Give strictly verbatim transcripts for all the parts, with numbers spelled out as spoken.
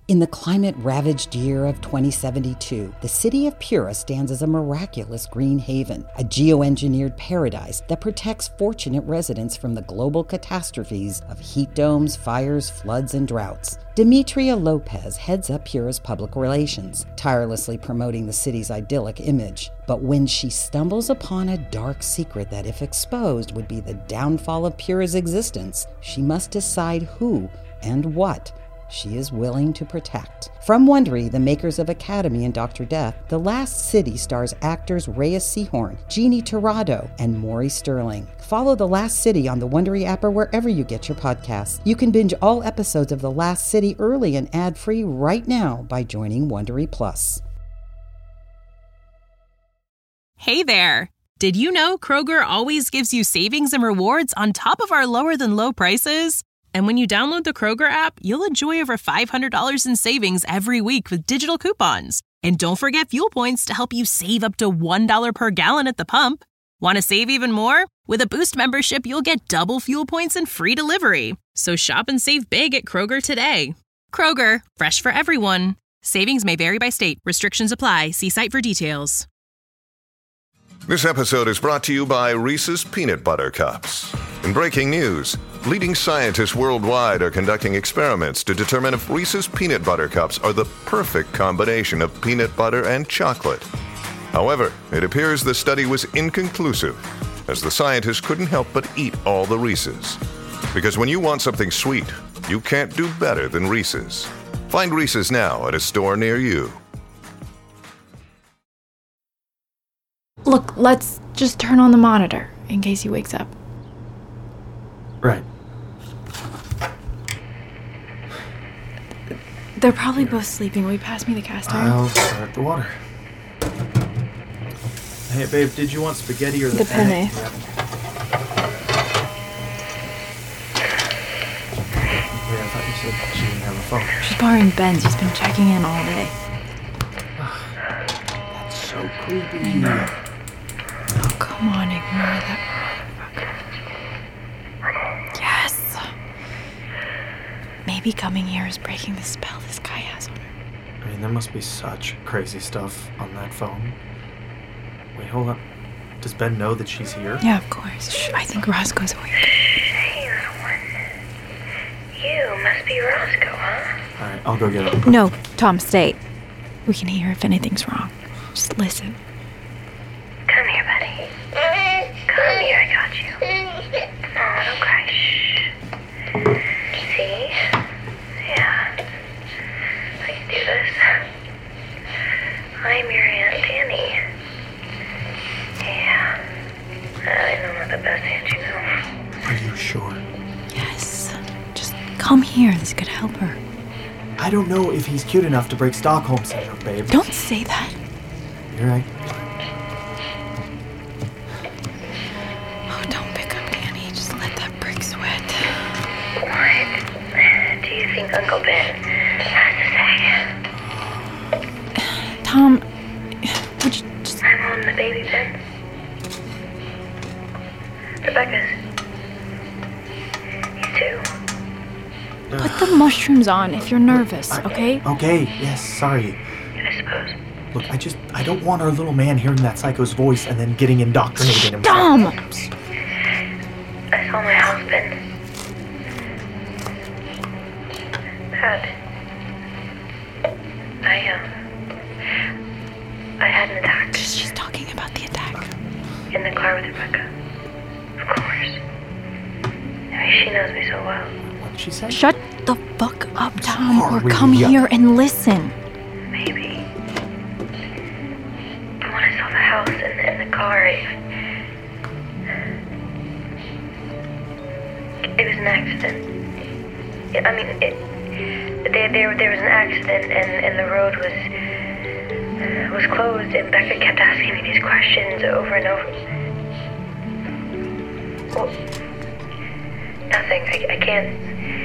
In the climate-ravaged year of twenty seventy-two, the city of Pura stands as a miraculous green haven, a geoengineered paradise that protects fortunate residents from the global catastrophes of heat domes, fires, floods, and droughts. Demetria Lopez heads up Pura's public relations, tirelessly promoting the city's idyllic image. But when she stumbles upon a dark secret that, if exposed, would be the downfall of Pura's existence, she must decide who and what she is willing to protect. From Wondery, the makers of Academy and Doctor Death, The Last City stars actors Rhea Seehorn, Jeannie Torrado, and Maury Sterling. Follow The Last City on the Wondery app or wherever you get your podcasts. You can binge all episodes of The Last City early and ad-free right now by joining Wondery Plus. Hey there! Did you know Kroger always gives you savings and rewards on top of our lower-than-low prices? And when you download the Kroger app, you'll enjoy over five hundred dollars in savings every week with digital coupons. And don't forget fuel points to help you save up to one dollar per gallon at the pump. Want to save even more? With a Boost membership, you'll get double fuel points and free delivery. So shop and save big at Kroger today. Kroger, fresh for everyone. Savings may vary by state. Restrictions apply. See site for details. This episode is brought to you by Reese's Peanut Butter Cups. In breaking news, leading scientists worldwide are conducting experiments to determine if Reese's Peanut Butter Cups are the perfect combination of peanut butter and chocolate. However, it appears the study was inconclusive, as the scientists couldn't help but eat all the Reese's. Because when you want something sweet, you can't do better than Reese's. Find Reese's now at a store near you. Look, let's just turn on the monitor in case he wakes up. Right. They're probably both sleeping. Will you pass me the cast iron? I'll start the water. Hey, babe, did you want spaghetti or the, the penne? penne. Yeah. Yeah, I thought you said she didn't have a phone. She's borrowing Ben's. He's been checking in all day. That's so creepy. I know. Oh, come on, ignore that motherfucker. Yes. Maybe coming here is breaking the spell this guy has on her. I mean, there must be such crazy stuff on that phone. Wait, hold on. Does Ben know that she's here? Yeah, of course. Shh, I think Roscoe's awake. Hey, little one. You must be Roscoe, huh? Alright, I'll go get him. No, Tom, stay. We can hear if anything's wrong. Just listen. Come here, buddy. Come here, I got you. Oh, don't cry. Shh. See? Yeah. I can do this. I'm your Aunt Danny. Yeah. I know I'm not the best aunt you know. Are you sure? Yes. Just come here. This could help her. I don't know if he's cute enough to break Stockholm Syndrome, babe. Don't say that. You're right. Oh, don't pick up Danny. Just let that brick sweat. What do you think Uncle Ben has to say? Tom, would you just... I'm on the baby Ben. Rebecca's. You too. Put the mushrooms on if you're nervous, I, okay? Okay, yes, sorry. I suppose. Look, I just, I don't want our little man hearing that psycho's voice and then getting indoctrinated himself. Tom! I saw my husband. Had. I, um... I had an attack. She's talking about the attack. In the car with Rebecca. Of course. I mean, she knows me so well. What did she say? Shut the fuck up, Tom, or Sorry, come yeah. here and listen. Maybe. But when I saw the house and, and the car, it, it was an accident. It, I mean, it, there, there, there was an accident, and, and the road was was closed, and Becca kept asking me these questions over and over. Well, nothing. I, I can't.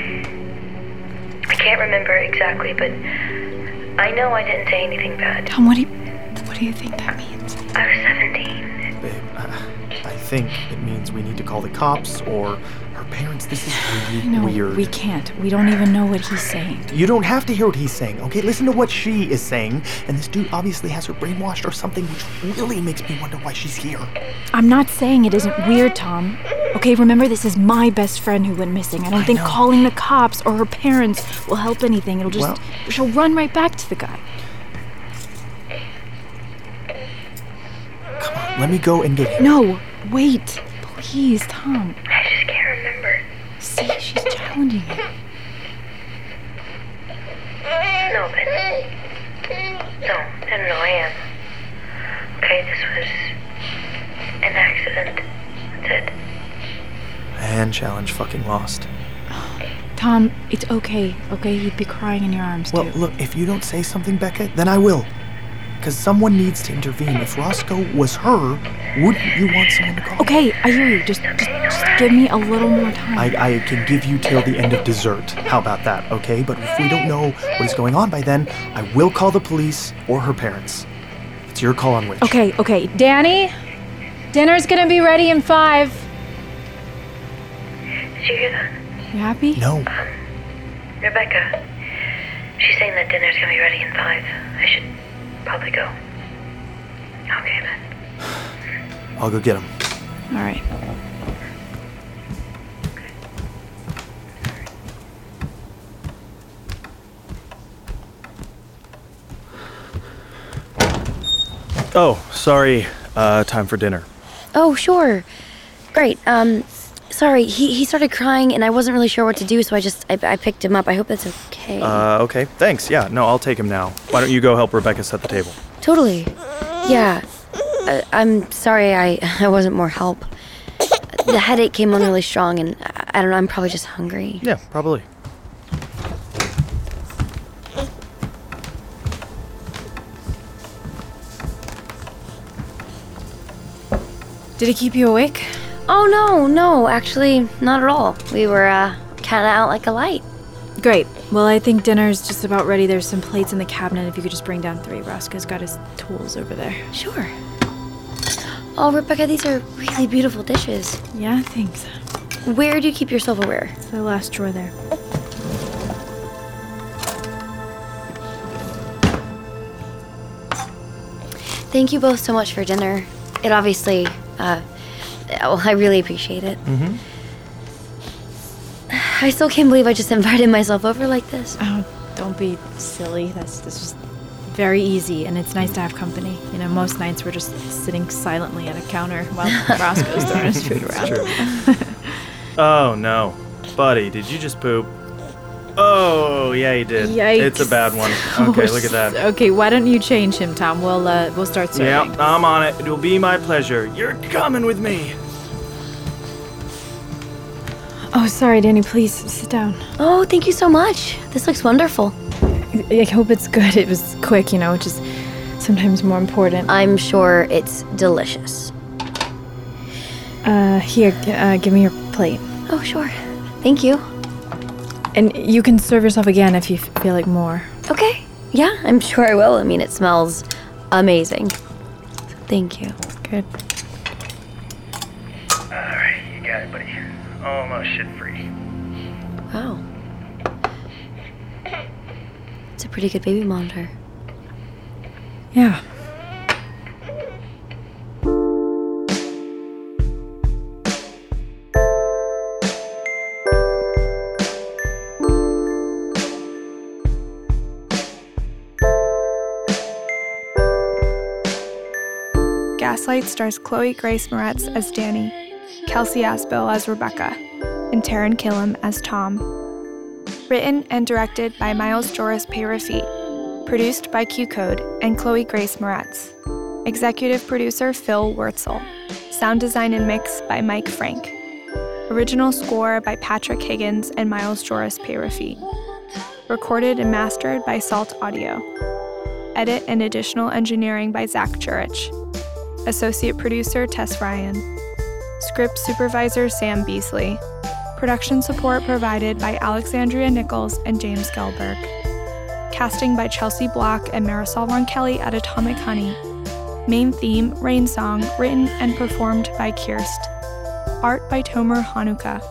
I can't remember exactly, but I know I didn't say anything bad. Tom, what do you, what do you think that means? I was seventeen. Babe, I, I think it means we need to call the cops or her parents. This is really No, weird. we can't. We don't even know what he's saying. You don't have to hear what he's saying, okay? Listen to what she is saying. And this dude obviously has her brainwashed or something, which really makes me wonder why she's here. I'm not saying it isn't weird, Tom. Okay, remember, this is my best friend who went missing. I don't I think know. calling the cops or her parents will help anything. It'll just... Well- she'll run right back to the guy. Come on, let me go and get him. No, wait. Please, Tom. I just can't remember. See, she's challenging him. No, but... No, no, no, no, I am. Okay, this was an accident. That's it. And challenge fucking lost. Tom, it's okay, okay? You'd be crying in your arms, Well, too. look, if you don't say something, Becca, then I will. Because someone needs to intervene. If Roscoe was her, wouldn't you want someone to call? Okay, I hear you. Just, just, just give me a little more time. I, I can give you till the end of dessert. How about that, okay? But if we don't know what is going on by then, I will call the police or her parents. It's your call on which. Okay, okay. Danny, dinner's gonna be ready in five. Did you hear that? You happy? No. Rebecca, she's saying that dinner's gonna be ready in five. I should probably go. Okay, then. I'll go get him. All right. Oh, sorry. Uh, time for dinner. Oh, sure. Great. Um, sorry, he, he started crying and I wasn't really sure what to do, so I just, I, I picked him up. I hope that's okay. Uh, okay. Thanks. Yeah, no, I'll take him now. Why don't you go help Rebecca set the table? Totally. Yeah. Uh, I'm sorry I, I wasn't more help. The headache came on really strong and I, I don't know, I'm probably just hungry. Yeah, probably. Did it keep you awake? Oh, no, no, actually, not at all. We were, uh, kind of out like a light. Great. Well, I think dinner's just about ready. There's some plates in the cabinet. If you could just bring down three. Roscoe's got his tools over there. Sure. Oh, Rebecca, these are really beautiful dishes. Yeah, thanks. Where do you keep your silverware? The last drawer there. Thank you both so much for dinner. It obviously, uh, well, I really appreciate it. Mm-hmm. I still can't believe I just invited myself over like this. Oh, don't be silly. That's, that's just very easy, and it's nice to have company. You know, most nights we're just sitting silently at a counter while Roscoe's throwing his food around. True. Oh, no. Buddy, did you just poop? Oh, yeah, he did. Yikes. It's a bad one. Okay, look at that. Okay, why don't you change him, Tom? We'll, uh, we'll start serving. Yeah, I'm on it. It will be my pleasure. You're coming with me. Oh, sorry, Danny. Please, sit down. Oh, thank you so much. This looks wonderful. I hope it's good. It was quick, you know, which is sometimes more important. I'm sure it's delicious. Uh, here, g- uh, give me your plate. Oh, sure. Thank you. And you can serve yourself again if you f- feel like more. Okay. Yeah, I'm sure I will. I mean, it smells amazing. Thank you. Good. Alright, you got it, buddy. Almost shit-free. Wow. It's a pretty good baby monitor. Yeah. Gaslight stars Chloe Grace Moretz as Danny, Kelsey Asbill as Rebecca, and Taran Killam as Tom. Written and directed by Miles Joris Pay-Rafit. Produced by Q-Code and Chloe Grace Moretz. Executive producer Phil Wurtzel. Sound design and mix by Mike Frank. Original score by Patrick Higgins and Miles Joris Pay-Rafit. Recorded and mastered by Salt Audio. Edit and additional engineering by Zach Jurich. Associate producer Tess Ryan. Script supervisor Sam Beasley. Production support provided by Alexandria Nichols and James Gelberg. Casting by Chelsea Block and Marisol Ronkelly at Atomic Honey. Main theme, Rain Song, written and performed by Kirst. Art by Tomer Hanukkah.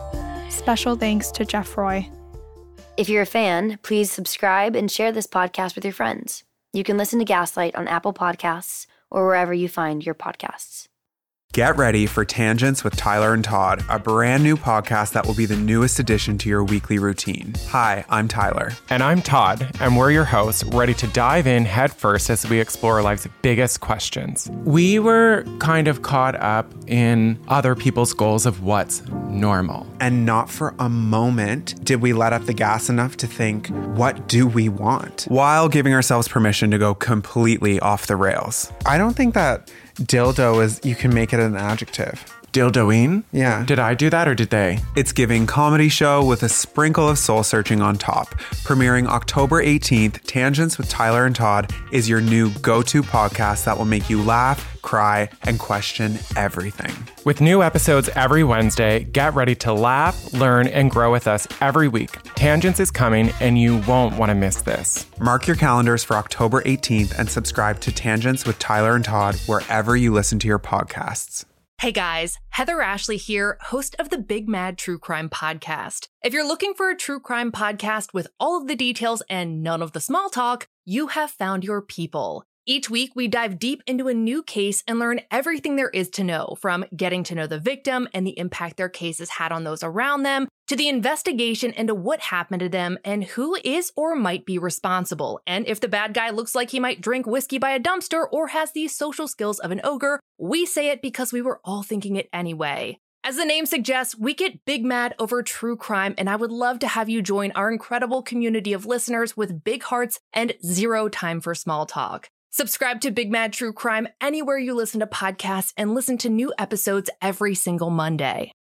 Special thanks to Jeff Roy. If you're a fan, please subscribe and share this podcast with your friends. You can listen to Gaslight on Apple Podcasts or wherever you find your podcasts. Get ready for Tangents with Tyler and Todd, a brand new podcast that will be the newest addition to your weekly routine. Hi, I'm Tyler. And I'm Todd, and we're your hosts, ready to dive in headfirst as we explore life's biggest questions. We were kind of caught up in other people's goals of what's normal. And not for a moment did we let up the gas enough to think, what do we want? While giving ourselves permission to go completely off the rails. I don't think that dildo is, you can make it an adjective. Dildoing? Yeah. Did I do that or did they? It's giving comedy show with a sprinkle of soul searching on top. Premiering October eighteenth, Tangents with Tyler and Todd is your new go-to podcast that will make you laugh, cry, and question everything. With new episodes every Wednesday, get ready to laugh, learn, and grow with us every week. Tangents is coming, and you won't want to miss this. Mark your calendars for October eighteenth and subscribe to Tangents with Tyler and Todd wherever you listen to your podcasts. Hey guys, Heather Ashley here, host of the Big Mad True Crime Podcast. If you're looking for a true crime podcast with all of the details and none of the small talk, you have found your people. Each week, we dive deep into a new case and learn everything there is to know, from getting to know the victim and the impact their case has had on those around them, to the investigation into what happened to them and who is or might be responsible. And if the bad guy looks like he might drink whiskey by a dumpster or has the social skills of an ogre, we say it because we were all thinking it anyway. As the name suggests, we get big mad over true crime, and I would love to have you join our incredible community of listeners with big hearts and zero time for small talk. Subscribe to Big Mad True Crime anywhere you listen to podcasts and listen to new episodes every single Monday.